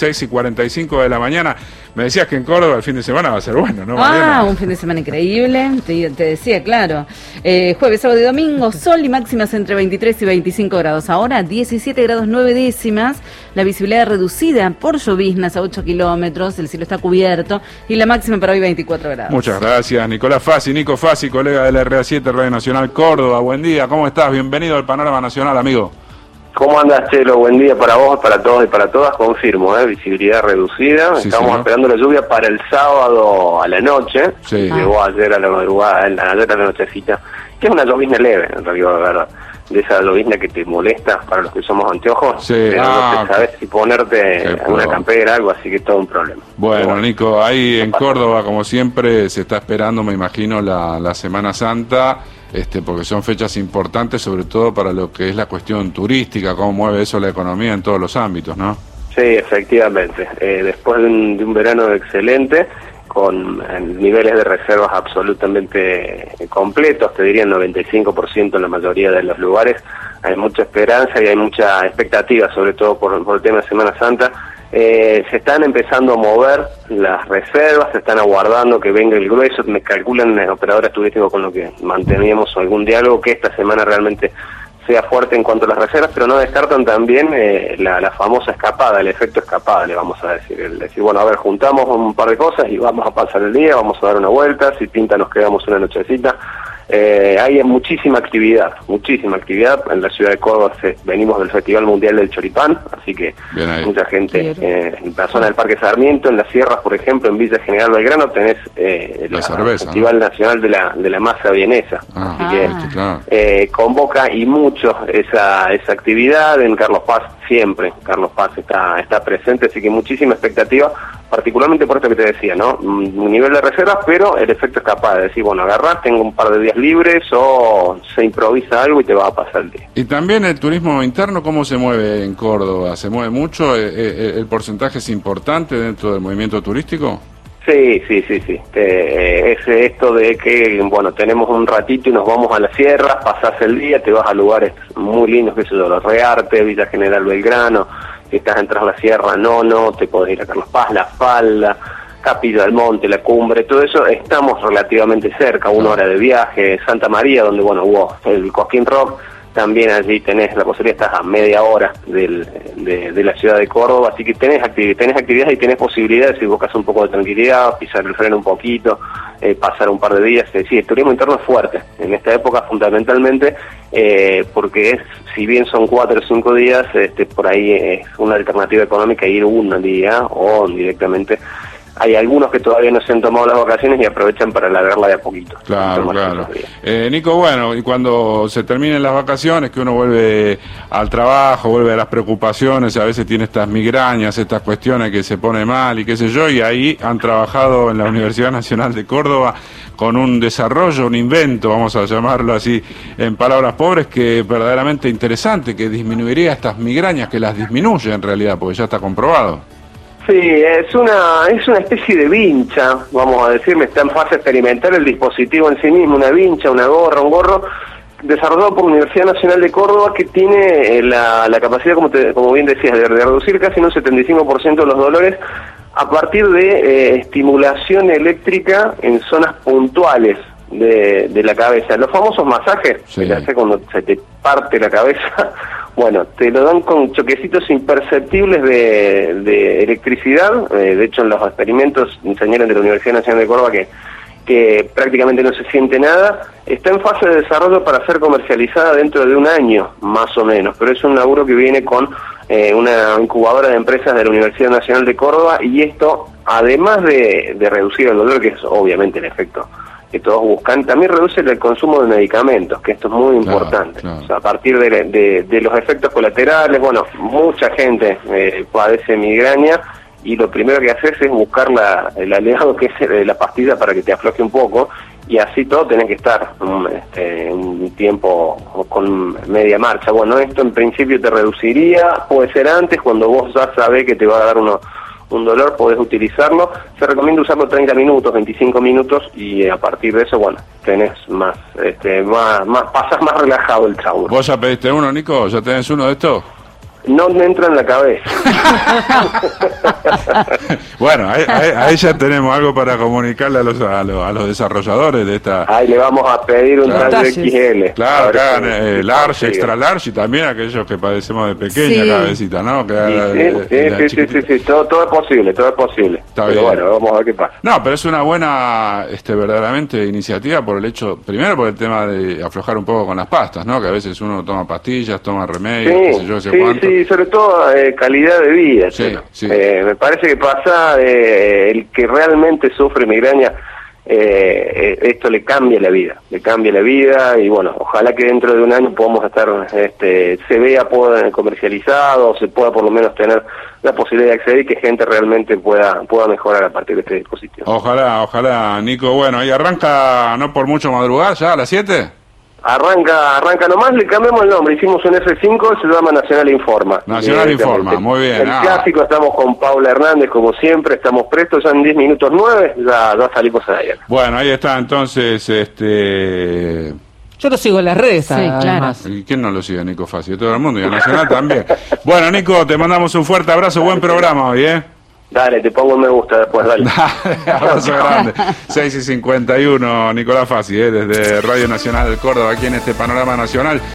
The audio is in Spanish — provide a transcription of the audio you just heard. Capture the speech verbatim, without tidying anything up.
seis y cuarenta y cinco de la mañana. Me decías que en Córdoba el fin de semana va a ser bueno, ¿no, Ah, Mariana? un fin de semana increíble, te, te decía, claro. Eh, jueves, sábado y domingo, sol y máximas entre veintitrés y veinticinco grados. Ahora, diecisiete grados nueve décimas, la visibilidad reducida por lloviznas a ocho kilómetros, el cielo está cubierto y la máxima para hoy veinticuatro grados. Muchas gracias, Nicolás Fassi, Nico Fassi, colega de la R A siete, Radio Nacional Córdoba. Buen día, ¿cómo estás? Bienvenido al Panorama Nacional, amigo. ¿Cómo andas, Chelo? Buen día para vos, para todos y para todas. Confirmo, ¿eh? Visibilidad reducida. Sí, Estamos señor. esperando la lluvia para el sábado a la noche. Sí. Llegó ayer a la madrugada, ayer a la nochecita, que es una llovizna leve, en realidad, la verdad. De esa llovizna que te molesta para los que somos anteojos. Sí. Pero Ah, no te sabes si ponerte Qué una pro. campera, algo así, que es todo un problema. Bueno, Pero Nico, ahí en pasa. Córdoba, como siempre, se está esperando, me imagino, la, la Semana Santa, este, porque son fechas importantes, sobre todo para lo que es la cuestión turística, cómo mueve eso la economía en todos los ámbitos, ¿no? Sí, efectivamente. Eh, después de un, de un verano excelente, con eh, niveles de reservas absolutamente completos, te diría el noventa y cinco por ciento en la mayoría de los lugares, hay mucha esperanza y hay mucha expectativa, sobre todo por, por el tema de Semana Santa. Eh, se están empezando a mover las reservas, se están aguardando que venga el grueso. Me calculan los operadores turísticos con lo que manteníamos algún diálogo, que esta semana realmente sea fuerte en cuanto a las reservas, pero no descartan también eh, la, la famosa escapada, el efecto escapada, le vamos a decir. El decir, bueno, a ver, juntamos un par de cosas y vamos a pasar el día, vamos a dar una vuelta, si pinta nos quedamos una nochecita. Eh, hay muchísima actividad, muchísima actividad. En la ciudad de Córdoba se, venimos del Festival Mundial del Choripán, así que mucha gente, eh, en la zona del Parque Sarmiento, en las sierras, por ejemplo, en Villa General Belgrano, tenés eh, La el cerveza, Festival ¿no? Nacional de la, de la Masa Vienesa. Ah, así que viste, claro. eh, convoca y mucho esa, esa actividad. En Carlos Paz siempre, Carlos Paz está, está presente, así que muchísima expectativa, particularmente por esto que te decía, ¿no? Un nivel de reservas, pero el efecto escapada, de decir, bueno, agarrás, tengo un par de días libres, o se improvisa algo y te va a pasar el día. Y también el turismo interno, ¿cómo se mueve en Córdoba? ¿Se mueve mucho? ¿El, el, el porcentaje es importante dentro del movimiento turístico? Sí, sí, sí, sí. Eh, es esto de que, bueno, tenemos un ratito y nos vamos a las sierras, pasás el día, te vas a lugares muy lindos, que sé yo, Los Rearte, Villa General Belgrano, si estás entras a la sierra, Nono, te podés ir a Carlos Paz, La Falda, Capilla del Monte, La Cumbre, todo eso, estamos relativamente cerca, una hora de viaje. Santa María, donde, bueno, hubo el Cosquín Rock, también allí tenés la posibilidad, estás a media hora del, de, de la ciudad de Córdoba, así que tenés, actividad, tenés actividades y tenés posibilidades, si buscas un poco de tranquilidad, pisar el freno un poquito, eh, pasar un par de días. Es decir, el turismo interno es fuerte en esta época, fundamentalmente, eh, porque es, si bien son cuatro o cinco días, este, por ahí es una alternativa económica ir un día o directamente. Hay algunos que todavía no se han tomado las vacaciones y aprovechan para alargarla de a poquito. Claro, claro. Eh, Nico, bueno, y cuando se terminen las vacaciones, que uno vuelve al trabajo, vuelve a las preocupaciones, a veces tiene estas migrañas, estas cuestiones que se pone mal y qué sé yo, y ahí han trabajado en la Universidad Nacional de Córdoba con un desarrollo, un invento, vamos a llamarlo así en palabras pobres, que verdaderamente interesante, que disminuiría estas migrañas, que las disminuye en realidad, porque ya está comprobado. Sí, es una es una especie de vincha, vamos a decirle, está en fase experimental el dispositivo en sí mismo, una vincha, una gorra, un gorro, desarrollado por la Universidad Nacional de Córdoba, que tiene eh, la, la capacidad, como, te, como bien decías, de, de reducir casi un setenta y cinco por ciento de los dolores a partir de eh, estimulación eléctrica en zonas puntuales de, de la cabeza. Los famosos masajes, Sí. que te hace cuando se te parte la cabeza, bueno, te lo dan con choquecitos imperceptibles de, de electricidad. Eh, de hecho, en los experimentos señalan de la Universidad Nacional de Córdoba que, que prácticamente no se siente nada. Está en fase de desarrollo para ser comercializada dentro de un año, más o menos, pero es un laburo que viene con eh, una incubadora de empresas de la Universidad Nacional de Córdoba, y esto, además de, de reducir el dolor, que es obviamente el efecto que todos buscan, también reduce el consumo de medicamentos, que esto es muy importante. Claro, claro. O sea, a partir de, de, de los efectos colaterales, bueno, mucha gente eh, padece migraña, y lo primero que haces es buscar la, el aliado, que es la pastilla, para que te afloje un poco, y así todo tenés que estar um, este, un tiempo con media marcha. Bueno, esto en principio te reduciría, puede ser antes, cuando vos ya sabés que te va a dar uno un dolor, podés utilizarlo. Se recomienda usarlo treinta minutos, veinticinco minutos, y a partir de eso, bueno, tenés más, este, más, más pasas más relajado el trabajo. ¿Vos ya pediste uno, Nico? ¿Ya tenés uno de estos? no me entra en la cabeza. Bueno, ahí, ahí, ahí ya tenemos algo para comunicarle a los, a los, a los desarrolladores de esta... Ahí le vamos a pedir un Claro. tallo X L. Claro, que hagan eh, si large, consigue. extra large, y también aquellos que padecemos de pequeña Sí. cabecita, ¿no? Que Sí, hagan, sí, eh, sí, la sí, sí, chiquitita. sí, sí, todo, todo es posible, todo es posible. Está Pero bien. bueno, vamos a ver qué pasa. No, pero es una buena, este, verdaderamente, iniciativa por el hecho, primero por el tema de aflojar un poco con las pastas, ¿no? Que a veces uno toma pastillas, toma remedios, qué sé Sí, yo, sé sí, cuánto. sí, sobre todo eh, calidad de vida. Sí, Chelo. sí. Eh, me parece que pasa eh, el que realmente sufre migraña, eh, eh, esto le cambia la vida, le cambia la vida y bueno, ojalá que dentro de un año podamos estar, este, se vea pueda, comercializado, se pueda por lo menos tener la posibilidad de acceder y que gente realmente pueda pueda mejorar a partir de este dispositivo. Ojalá, ojalá, Nico. Bueno, ahí arranca, no por mucho madrugar, ya a las siete. Arranca, arranca nomás, le cambiamos el nombre, hicimos un F cinco, se llama Nacional Informa. Nacional Directamente. Informa, muy bien. El ah. clásico, estamos con Paula Hernández, como siempre, estamos prestos, ya en diez minutos nueve, ya, ya salimos a ayer. Bueno, ahí está entonces, este... Yo lo sigo en las redes, Sí, además. ¿Y quién no lo sigue, Nico Fácil? Todo el mundo, y a Nacional también. Bueno, Nico, te mandamos un fuerte abrazo, buen programa hoy, ¿eh? Dale, te pongo un me gusta después, dale. Abrazo grande. seis y cincuenta y uno, Nicolás Fassi, ¿eh? Desde Radio Nacional del Córdoba, aquí en este Panorama Nacional.